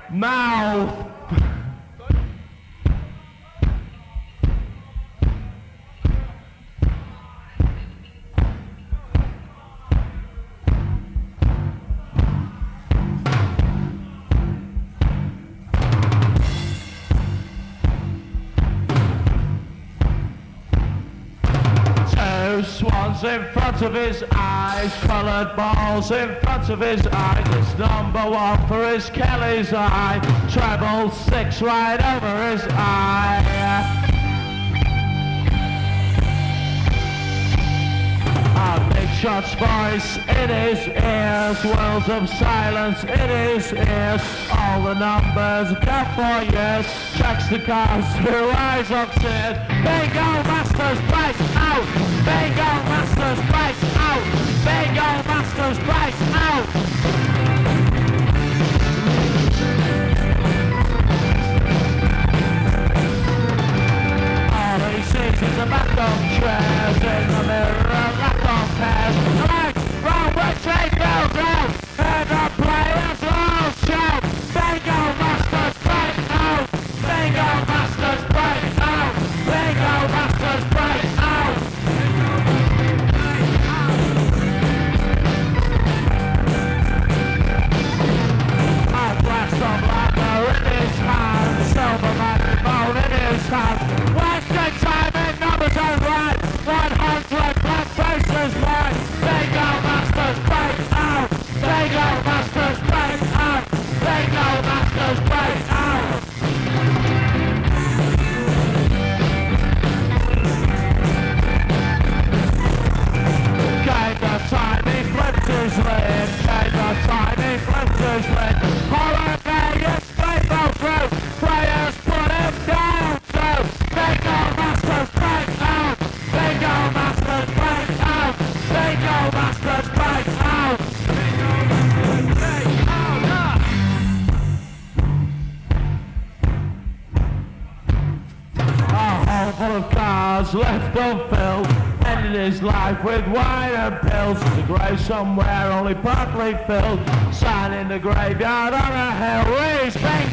mouth. Swans in front of his eyes, coloured balls in front of his eyes. It's number one for his Kelly's eye, treble six right over his eye. Big Shot's voice in his ears, worlds of silence in his ears. All the numbers count for years, tracks the cars through eyes of tears. Bingo Masters break out! Bingo Masters break out! Bingo Masters break out! All he sees is a back of chairs in the mirror, lack of pairs. Legs round which they build out, and the players all shout. Bingo Masters break out! Bingo Masters break out! Bingo Masters break out! A glass of lager in his hand, silver microphone in his hand. Wasting time in numbers and right, 100 black faces mine. Bingo Masters break out! Bingo Masters break out! Bingo Masters break out! Kind of time he flipped his lid, kind of time he flipped his lid. Horror Vegas rainbow through, players put him down too. Bingo Masters break out! Bingo Masters break out! Bingo Masters break out! Bingo Masters break out! A hole full of cars left unfilled, ended his life with wine and pills. The grave somewhere only partly filled, sign in the graveyard on a hill. He's